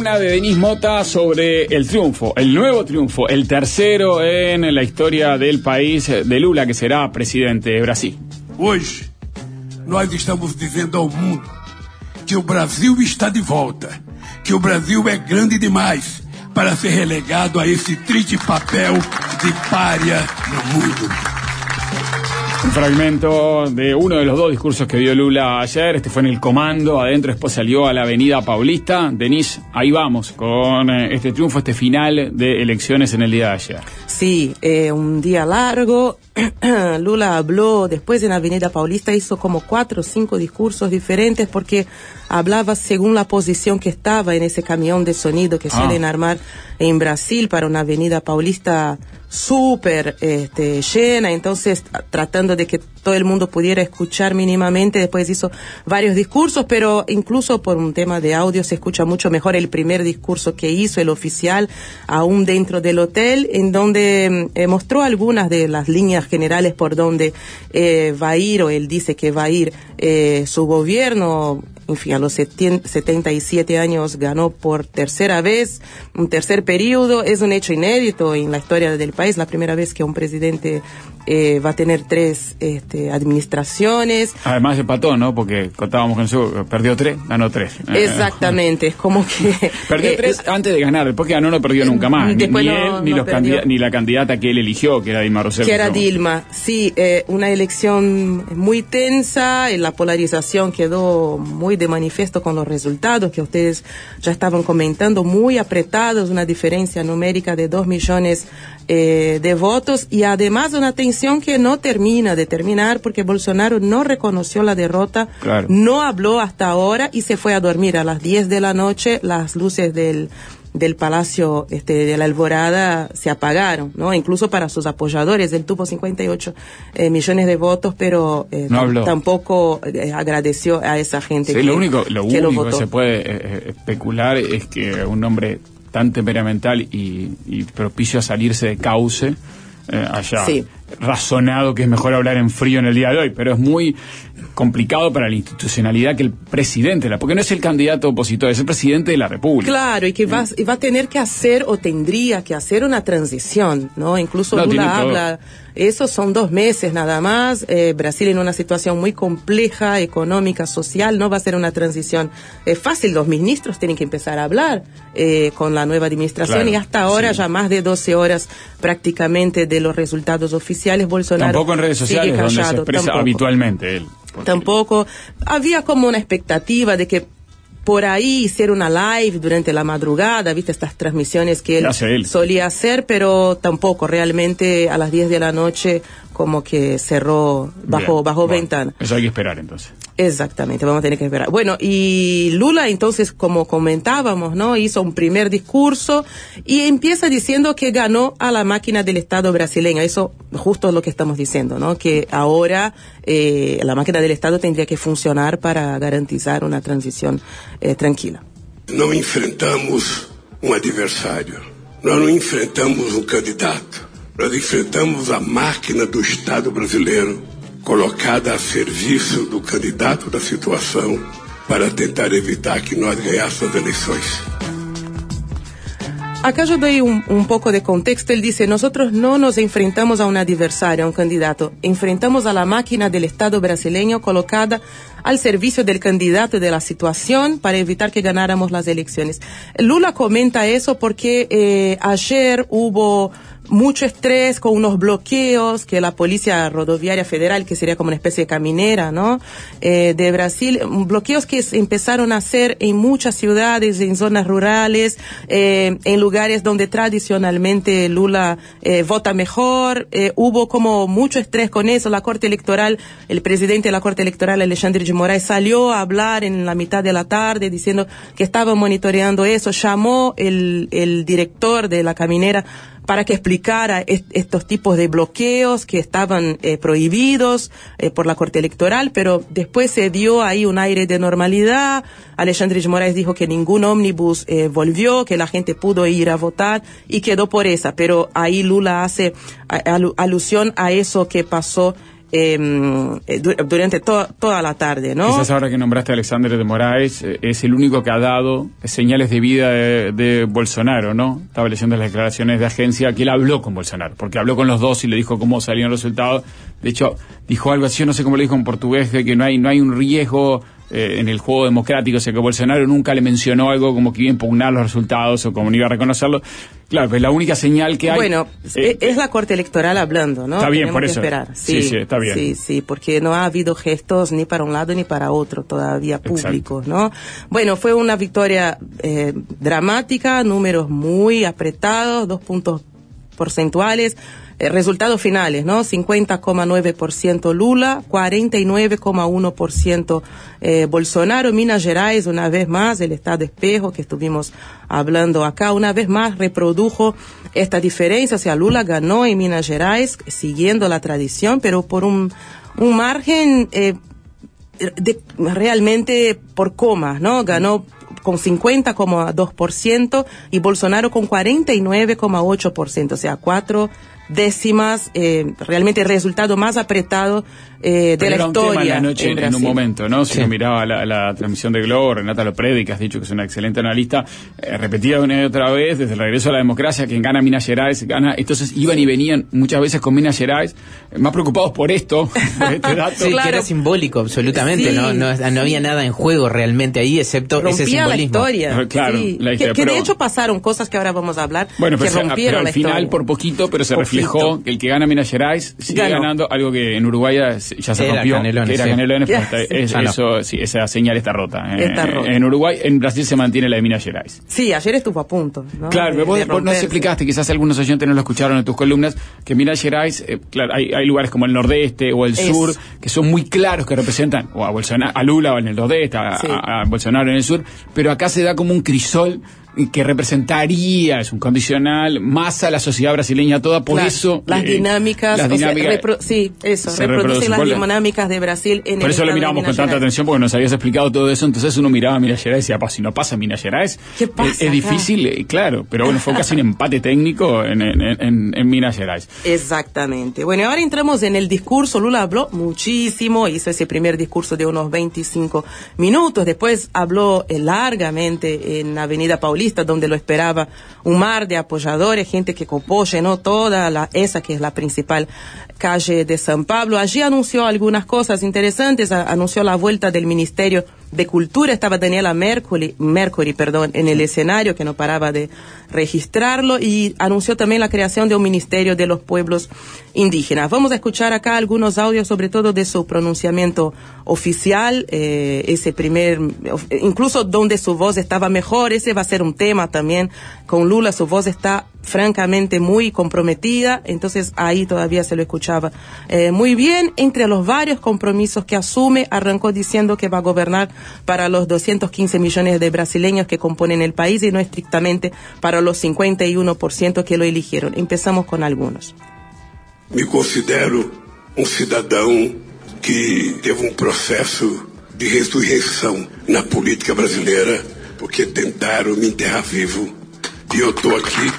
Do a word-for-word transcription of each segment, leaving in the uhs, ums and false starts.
columna de Denis Mota sobre el triunfo, el nuevo triunfo, el tercero en la historia del país de Lula, que será presidente de Brasil. Hoje, nós estamos dizendo ao mundo que o Brasil está de volta, que o Brasil é grande demais para ser relegado a esse triste papel de pária no mundo. Un fragmento de uno de los dos discursos que dio Lula ayer. Este fue en el Comando, adentro, después salió a la Avenida Paulista. Denis, ahí vamos con este triunfo, este final de elecciones en el día de ayer. Sí, eh, un día largo. Lula habló después en la Avenida Paulista, hizo como cuatro o cinco discursos diferentes porque hablaba según la posición que estaba en ese camión de sonido que ah. suelen armar en Brasil para una Avenida Paulista súper este, llena, entonces tratando de que todo el mundo pudiera escuchar mínimamente. Después hizo varios discursos, pero incluso por un tema de audio se escucha mucho mejor el primer discurso que hizo, el oficial, aún dentro del hotel, en donde eh, mostró algunas de las líneas generales por donde eh, va a ir, o él dice que va a ir eh, su gobierno. En fin, a los setenta y siete años ganó por tercera vez, un tercer periodo. Es un hecho inédito en la historia del país, la primera vez que un presidente eh, va a tener tres este, administraciones. Además empató, ¿no? Porque contábamos con su... Perdió tres, ganó tres. Exactamente, es como que... Perdió eh, tres antes de ganar, después que ganó no perdió nunca más. Ni, ni no, él, ni, no los candida- ni la candidata que él eligió, que era Dilma Rousseff. Que era Dilma, sí. Eh, una elección muy tensa, la polarización quedó muy de manifiesto con los resultados que ustedes ya estaban comentando, muy apretados, una diferencia numérica de dos millones eh, de votos, y además una tensión que no termina de terminar porque Bolsonaro no reconoció la derrota, claro. No habló hasta ahora y se fue a dormir a las diez de la noche. Las luces del del Palacio este, de la Alborada se apagaron, ¿no? Incluso para sus apoyadores. Él tuvo cincuenta y ocho eh, millones de votos, pero eh, no habló. Tampoco eh, agradeció a esa gente sí, que lo único, lo que único lo que se puede eh, especular es que un hombre tan temperamental y, y propicio a salirse de cauce eh, haya sí. razonado que es mejor hablar en frío en el día de hoy, pero es muy complicado para la institucionalidad que el presidente, porque no es el candidato opositor, es el presidente de la República. Claro, y que va, y va a tener que hacer, o tendría que hacer una transición, ¿no? Incluso no, Lula habla, esos son dos meses nada más, eh, Brasil en una situación muy compleja, económica, social, no va a ser una transición eh, fácil. Los ministros tienen que empezar a hablar eh, con la nueva administración, claro, y hasta ahora sí. ya más de doce horas prácticamente de los resultados oficiales. Bolsonaro tampoco en redes sociales sigue callado, donde se expresa tampoco. habitualmente él. Porque... Tampoco. Había como una expectativa de que por ahí hiciera una live durante la madrugada, viste estas transmisiones que él, él solía hacer, pero tampoco, realmente a las diez de la noche como que cerró bajo, Bien, bajo bueno, ventana. Eso hay que esperar entonces. Exactamente, vamos a tener que esperar. Bueno, y Lula entonces, como comentábamos, ¿no? Hizo un primer discurso y empieza diciendo que ganó a la máquina del Estado brasileña. Eso justo es lo que estamos diciendo, ¿no? Que ahora eh, la máquina del Estado tendría que funcionar para garantizar una transición eh, tranquila. No enfrentamos un adversario, no enfrentamos un candidato. Nós enfrentamos a máquina do Estado brasileiro, colocada a serviço do candidato da situação, para tentar evitar que nós ganhássemos as eleições. Acá yo doy un, un poco de contexto. Él dice, nosotros no nos enfrentamos a un adversario, a un candidato. Enfrentamos a la máquina del Estado brasileño colocada al servicio del candidato de la situación para evitar que ganáramos las elecciones. Lula comenta eso porque eh, ayer hubo mucho estrés con unos bloqueos que la Policía Rodoviaria Federal, que sería como una especie de caminera, ¿no? Eh, de Brasil, bloqueos que se empezaron a hacer en muchas ciudades, en zonas rurales, eh, en lugares donde tradicionalmente Lula eh, vota mejor. Eh, hubo como mucho estrés con eso. La Corte Electoral, el presidente de la Corte Electoral, Alexandre de Moraes, salió a hablar en la mitad de la tarde diciendo que estaba monitoreando eso. Llamó el, el director de la caminera para que explicara est- estos tipos de bloqueos que estaban eh, prohibidos eh, por la Corte Electoral, pero después se dio ahí un aire de normalidad. Alexandre de Moraes dijo que ningún ómnibus eh, volvió, que la gente pudo ir a votar y quedó por esa, pero ahí Lula hace al- alusión a eso que pasó eh, durante to, toda la tarde, ¿no? Quizás ahora que nombraste a Alexandre de Moraes, eh, es el único que ha dado señales de vida de, de Bolsonaro, ¿no? Estaba leyendo las declaraciones de agencia que él habló con Bolsonaro, porque habló con los dos y le dijo cómo salían los resultados. De hecho, dijo algo así, yo no sé cómo lo dijo en portugués, de que no hay, no hay un riesgo eh, en el juego democrático, o sea que Bolsonaro nunca le mencionó algo como que iba a impugnar los resultados o como no iba a reconocerlo. Claro, pues la única señal que hay... Bueno, eh, es la Corte Electoral hablando, ¿no? Está bien, Tenemos por que eso. Esperar. Sí, sí, sí, está bien. Sí, sí, porque no ha habido gestos ni para un lado ni para otro todavía públicos, exacto, ¿no? Bueno, fue una victoria eh, dramática, números muy apretados, dos puntos porcentuales. Eh, resultados finales, ¿no? cincuenta coma nueve por ciento Lula, cuarenta y nueve coma uno por ciento eh, Bolsonaro. Minas Gerais, una vez más, el estado espejo que estuvimos hablando acá, una vez más reprodujo esta diferencia. O sea, Lula ganó en Minas Gerais, siguiendo la tradición, pero por un, un margen eh, de, realmente por comas, ¿no? Ganó con cincuenta coma dos por ciento y Bolsonaro con cuarenta y nueve coma ocho por ciento, o sea, cuatro décimas, eh, realmente el resultado más apretado eh, de la historia. Pero era un tema en la noche en, en un momento, ¿no? Si sí. uno miraba la, la transmisión de Globo, Renata Lopredi, que has dicho que es una excelente analista, eh, repetida una y otra vez, desde el regreso a la democracia, quien gana Minas Gerais, gana. Entonces iban y venían muchas veces con Minas Gerais, eh, más preocupados por esto, por este dato. Sí, claro, que era simbólico, absolutamente, sí. ¿no? No, no había nada en juego realmente ahí, excepto rompía ese simbolismo. La historia. Claro, sí. la que, historia, que pero, de hecho pasaron cosas que ahora vamos a hablar, bueno, que pero, rompieron pero al la final historia. por poquito, pero se reflejó Poquito. que el que gana Minas Gerais sigue Ganó. ganando, algo que en Uruguay ya se era rompió, Canelones, que era sí. Canelones, Ya, pero está, es, ah, no. eso, sí, esa señal está rota. Está en, rota. En Uruguay, en Brasil se mantiene la de Minas Gerais. Sí, ayer estuvo a punto, ¿no? Claro, de, vos, de vos nos explicaste, quizás algunos oyentes no lo escucharon en tus columnas, que Minas Gerais, eh, claro, hay, hay lugares como el nordeste o el es. sur, que son muy claros, que representan o a Bolsonaro, a Lula en el nordeste, a, sí. a, a Bolsonaro en el sur, pero acá se da como un crisol que representaría, es un condicional, más a la sociedad brasileña toda, por claro, eso... Las eh, dinámicas, las dinámicas o sea, repro- sí, eso, se reproducen las reproduce. dinámicas de Brasil en Por el eso lo mirábamos con tanta Gerais. atención, porque nos habías explicado todo eso, entonces uno miraba a Minas Gerais y decía, pa, si no pasa Minas Gerais, ¿Qué pasa es, es difícil, eh, claro, pero bueno, fue casi un empate técnico en, en, en, en Minas Gerais. Exactamente. Bueno, ahora entramos en el discurso. Lula habló muchísimo, hizo ese primer discurso de unos veinticinco minutos, después habló eh, largamente en Avenida Paulista, donde lo esperaba un mar de apoyadores, gente que copó, llenó toda la, esa que es la principal calle de San Pablo. Allí anunció algunas cosas interesantes, a, anunció la vuelta del Ministerio de Cultura, estaba Daniela Mercury, Mercury perdón, en el escenario, que no paraba de registrarlo, y anunció también la creación de un Ministerio de los Pueblos Indígenas. Vamos a escuchar acá algunos audios, sobre todo de su pronunciamiento oficial, eh, ese primer, incluso donde su voz estaba mejor. Ese va a ser un tema también con Lula, su voz está francamente muy comprometida, entonces ahí todavía se lo escuchaba eh, muy bien. Entre los varios compromisos que asume, arrancó diciendo que va a gobernar para los doscientos quince millones de brasileños que componen el país y no estrictamente para los cincuenta y uno por ciento que lo eligieron. Empezamos con algunos. Me considero um cidadão que teve um processo de ressurreição na política brasileira, porque tentaram me enterrar vivo e eu estou aqui.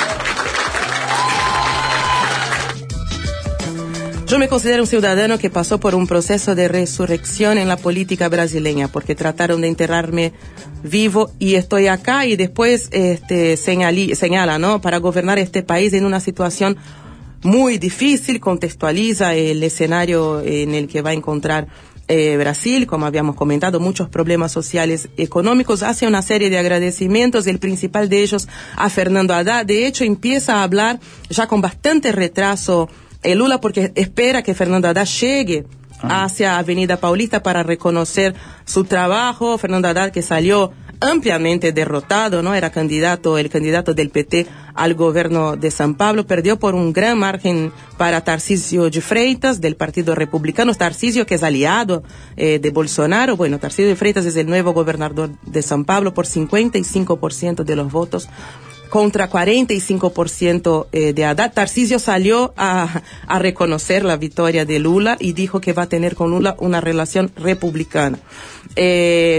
Yo me considero un ciudadano que pasó por un proceso de resurrección en la política brasileña, porque trataron de enterrarme vivo y estoy acá. Y después este, señalí, señala, ¿no?, para gobernar este país en una situación muy difícil, contextualiza el escenario en el que va a encontrar eh, Brasil, como habíamos comentado, muchos problemas sociales, económicos. Hace una serie de agradecimientos, el principal de ellos a Fernando Haddad. De hecho, empieza a hablar ya con bastante retraso el Lula, porque espera que Fernando Haddad llegue hacia Avenida Paulista para reconocer su trabajo. Fernando Haddad, que salió ampliamente derrotado, ¿no? Era candidato, el candidato del P T al gobierno de San Pablo, perdió por un gran margen para Tarcísio de Freitas, del Partido Republicano. Tarcísio, que es aliado eh, de Bolsonaro. Bueno, Tarcísio de Freitas es el nuevo gobernador de San Pablo por cincuenta y cinco por ciento de los votos, contra cuarenta y cinco por ciento eh, de Haddad. Tarcísio salió a, a reconocer la victoria de Lula y dijo que va a tener con Lula una relación republicana. Eh,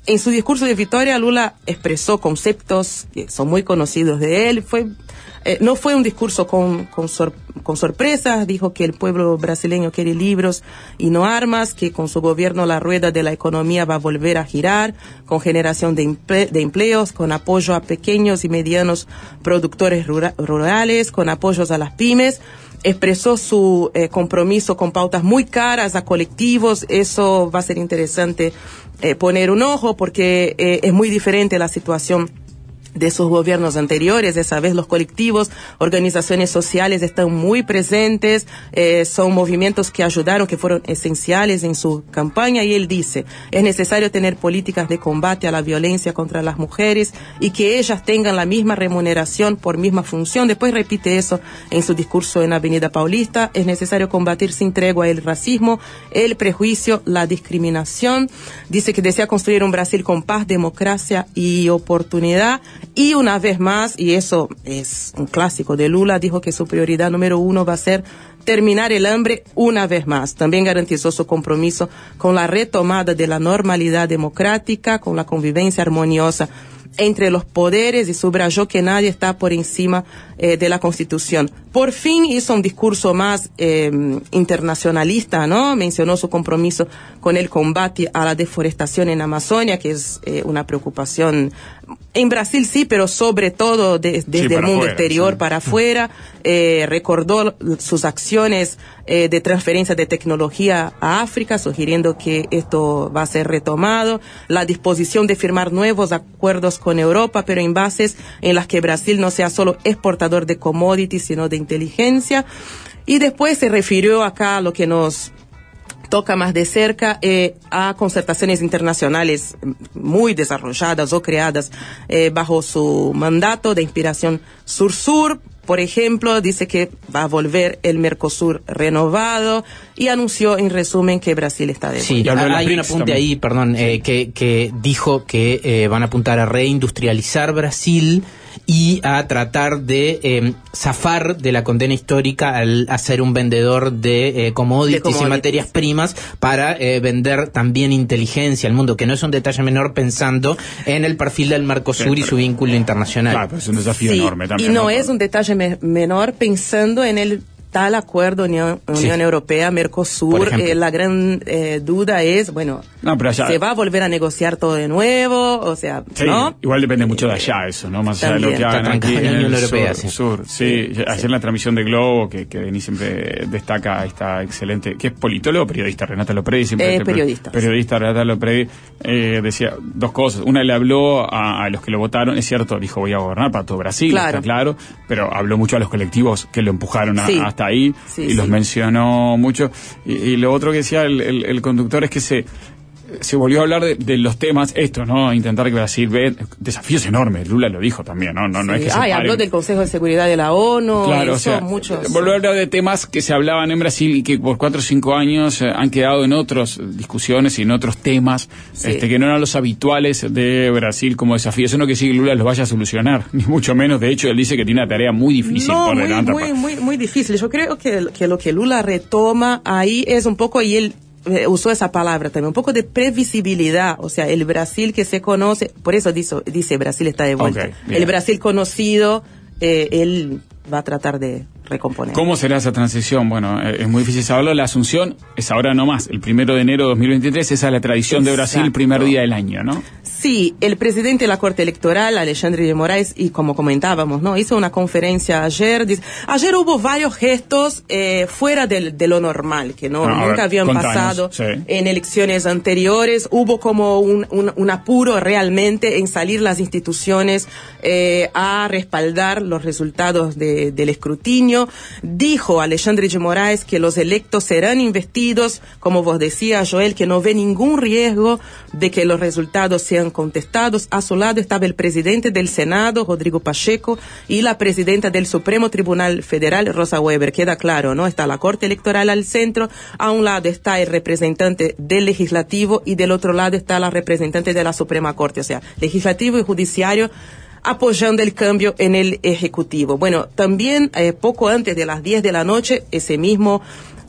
en su discurso de victoria, Lula expresó conceptos que son muy conocidos de él. Fue, eh, no fue un discurso con, con, sor, con sorpresas. Dijo que el pueblo brasileño quiere libros y no armas, que con su gobierno la rueda de la economía va a volver a girar, con generación de, emple, de empleos, con apoyo a pequeños y medianos productores rura, rurales, con apoyos a las pymes. Expresó su eh, compromiso con pautas muy caras a colectivos. Eso va a ser interesante eh, poner un ojo, porque eh, es muy diferente la situación de sus gobiernos anteriores. Esa vez los colectivos, organizaciones sociales están muy presentes, eh, son movimientos que ayudaron, que fueron esenciales en su campaña, y él dice, es necesario tener políticas de combate a la violencia contra las mujeres y que ellas tengan la misma remuneración por misma función. Después repite eso en su discurso en Avenida Paulista. Es necesario combatir sin tregua el racismo, el prejuicio, la discriminación. Dice que desea construir un Brasil con paz, democracia y oportunidad. Y una vez más, y eso es un clásico de Lula, dijo que su prioridad número uno va a ser terminar el hambre una vez más. También garantizó su compromiso con la retomada de la normalidad democrática, con la convivencia armoniosa entre los poderes, y subrayó que nadie está por encima eh, de la Constitución. Por fin hizo un discurso más eh, internacionalista, ¿no? Mencionó su compromiso con el combate a la deforestación en Amazonia, que es eh, una preocupación en Brasil, sí, pero sobre todo de, desde sí, el mundo afuera, exterior sí. para afuera. Eh, recordó sus acciones eh, de transferencia de tecnología a África, sugiriendo que esto va a ser retomado. La disposición de firmar nuevos acuerdos con Europa, pero en bases en las que Brasil no sea solo exportador de commodities, sino de inteligencia. Y después se refirió acá a lo que nos toca más de cerca, eh, a concertaciones internacionales muy desarrolladas o creadas eh, bajo su mandato de inspiración sur-sur. Por ejemplo, dice que va a volver el Mercosur renovado, y anunció en resumen que Brasil está de vuelta. Sí, hay un apunte ahí, perdón, eh, que, que dijo que eh, van a apuntar a reindustrializar Brasil y a tratar de eh, zafar de la condena histórica al hacer un vendedor de, eh, commodities, de commodities y materias primas para eh, vender también inteligencia al mundo, que no es un detalle menor pensando en el perfil del Mercosur sí, y su vínculo internacional. Claro, pero es un desafío sí, enorme también. Y no, ¿no? es un detalle me- menor pensando en el tal acuerdo Unión, Unión sí. Europea, Mercosur. Eh, la gran eh, duda es, bueno, no, pero allá, ¿se va a volver a negociar todo de nuevo? O sea, sí, ¿no? Igual depende mucho de allá eso, ¿no? Más allá de lo que hagan aquí en el Unión Europea, sur, sí. sur. Sí, sí. Ayer en la transmisión de Globo, que, que Denis siempre destaca esta excelente, que es politólogo o periodista, Renata Lopredi. Siempre eh, periodista. Periodista, Renata Lopredi, eh, decía dos cosas. Una, le habló a, a los que lo votaron, es cierto, dijo voy a gobernar para todo Brasil, claro. está claro, pero habló mucho a los colectivos que lo empujaron a, sí. hasta ahí, sí, y sí. los mencionó mucho. Y, y lo otro que decía el, el, el conductor es que se se volvió a hablar de, de los temas, esto, ¿no? Intentar que Brasil ve desafíos enormes. Lula lo dijo también, ¿no? No, sí. no es que se ah, y habló del Consejo de Seguridad de la ONU. Claro, eso, o sea, muchos... volvió a hablar de temas que se hablaban en Brasil y que por cuatro o cinco años eh, han quedado en otras discusiones y en otros temas, sí. este, que no eran los habituales de Brasil como desafío. Eso no que sí Lula los vaya a solucionar, ni mucho menos. De hecho, él dice que tiene una tarea muy difícil no, por muy, delante. muy, muy, muy difícil. Yo creo que, que lo que Lula retoma ahí es un poco, y él usó esa palabra también, un poco de previsibilidad, o sea, el Brasil que se conoce, por eso dice, dice Brasil está de vuelta. Okay, el Brasil conocido, eh, él va a tratar de recomponer. ¿Cómo será esa transición? Bueno, eh, es muy difícil saberlo. La Asunción es ahora nomás, el primero de enero de dos mil veintitrés, esa es la tradición Exacto. de Brasil, el primer día del año, ¿no? Sí, el presidente de la Corte Electoral, Alexandre de Moraes, y como comentábamos, ¿no? Hizo una conferencia ayer. Dice, ayer hubo varios gestos eh, fuera de, de lo normal, que no, no nunca ver, habían contanos, pasado sí. en elecciones anteriores. Hubo como un, un, un apuro realmente en salir las instituciones eh, a respaldar los resultados de, del escrutinio. Dijo Alexandre de Moraes que los electos serán investidos, como vos decías, Joel, que no ve ningún riesgo de que los resultados sean contestados. A su lado estaba el presidente del Senado, Rodrigo Pacheco, y la presidenta del Supremo Tribunal Federal, Rosa Weber. Queda claro, ¿no? Está la Corte Electoral al centro, a un lado está el representante del Legislativo y del otro lado está la representante de la Suprema Corte, o sea, Legislativo y Judiciario apoyando el cambio en el Ejecutivo. Bueno, también eh, poco antes de las diez de la noche, ese mismo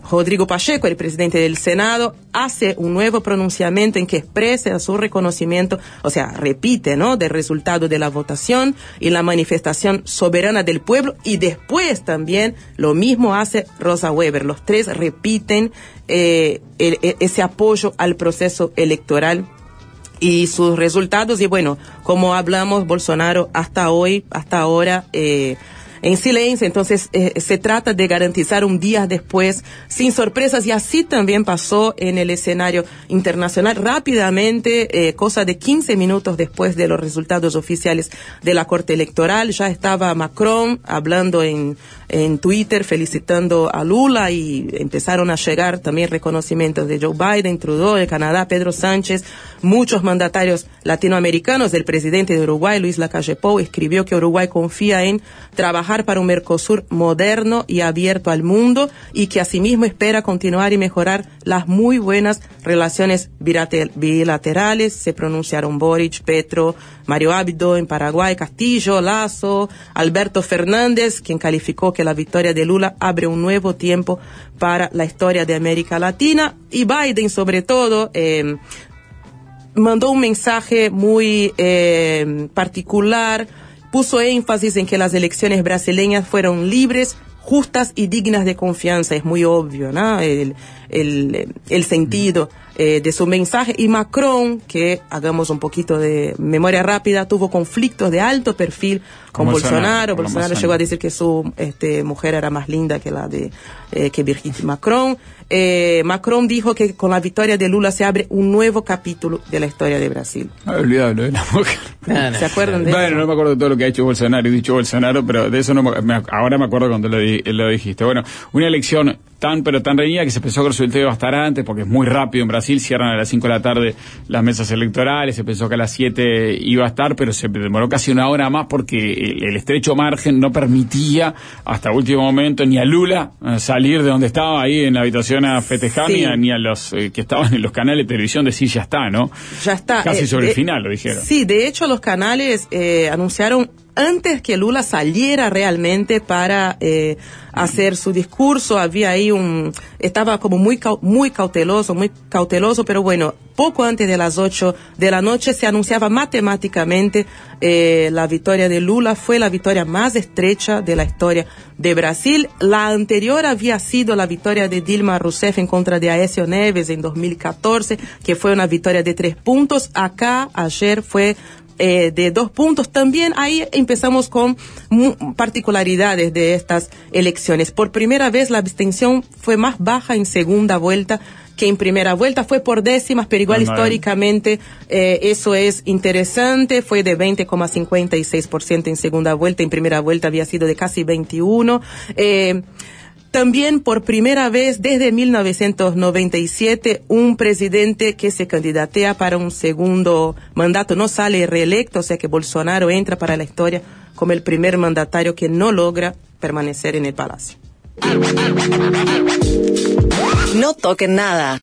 Rodrigo Pacheco, el presidente del Senado, hace un nuevo pronunciamiento en que expresa su reconocimiento, o sea, repite, ¿no?, del resultado de la votación y la manifestación soberana del pueblo, y después también lo mismo hace Rosa Weber. Los tres repiten eh, el, ese apoyo al proceso electoral y sus resultados. Y bueno, como hablamos, Bolsonaro hasta hoy, hasta ahora, eh, en silencio. Entonces eh, se trata de garantizar un día después sin sorpresas, y así también pasó en el escenario internacional. Rápidamente, eh, cosa de quince minutos después de los resultados oficiales de la Corte Electoral, ya estaba Macron hablando en, en Twitter felicitando a Lula, y empezaron a llegar también reconocimientos de Joe Biden, Trudeau, de Canadá, Pedro Sánchez, muchos mandatarios latinoamericanos. El presidente de Uruguay, Luis Lacalle Pou, escribió que Uruguay confía en trabajar para un Mercosur moderno y abierto al mundo, y que asimismo espera continuar y mejorar las muy buenas relaciones bilaterales. Se pronunciaron Boric, Petro, Mario Abdo en Paraguay, Castillo, Lasso, Alberto Fernández, quien calificó que la victoria de Lula abre un nuevo tiempo para la historia de América Latina. Y Biden, sobre todo, eh, mandó un mensaje muy eh, particular. Puso énfasis en que las elecciones brasileñas fueron libres, justas y dignas de confianza. Es muy obvio, ¿no?, el, el, el sentido eh, de su mensaje. Y Macron, que hagamos un poquito de memoria rápida, tuvo conflictos de alto perfil con Bolsonaro. Bolsonaro, Bolsonaro llegó a decir que su este, mujer era más linda que la de eh, que Brigitte Macron. Eh, Macron dijo que con la victoria de Lula se abre un nuevo capítulo de la historia de Brasil. No he olvidado lo de la mujer. No, no, ¿se acuerdan de bueno, eso? no me acuerdo de todo lo que ha hecho Bolsonaro y dicho Bolsonaro, pero de eso no me, me, ahora me acuerdo cuando lo, di, lo dijiste. Bueno, una elección tan pero tan reñida que se pensó que el resultado iba a estar antes, porque es muy rápido en Brasil, cierran a las cinco de la tarde las mesas electorales, se pensó que a las siete iba a estar, pero se demoró casi una hora más porque el, el estrecho margen no permitía hasta último momento ni a Lula salir de donde estaba ahí en la habitación a festejar, sí, ni, a, ni a los eh, que estaban en los canales de televisión decir ya está, ¿no? Ya está. Casi eh, sobre de, el final lo dijeron. Sí, de hecho los canales eh, anunciaron antes que Lula saliera realmente para eh, hacer su discurso. Había ahí un, estaba como muy muy cauteloso, muy cauteloso, pero bueno, poco antes de las ocho de la noche se anunciaba matemáticamente eh, la victoria de Lula. Fue la victoria más estrecha de la historia de Brasil. La anterior había sido la victoria de Dilma Rousseff en contra de Aécio Neves en dos mil catorce, que fue una victoria de tres puntos. Acá, ayer, fue Eh, de dos puntos. También ahí empezamos con particularidades de estas elecciones. Por primera vez la abstención fue más baja en segunda vuelta que en primera vuelta, fue por décimas, pero igual no, históricamente eh, eso es interesante. Fue de veinte coma cincuenta y seis por ciento en segunda vuelta, en primera vuelta había sido de casi veintiuno. Eh, También por primera vez desde mil novecientos noventa y siete, un presidente que se candidatea para un segundo mandato no sale reelecto, o sea que Bolsonaro entra para la historia como el primer mandatario que no logra permanecer en el palacio. No toquen nada.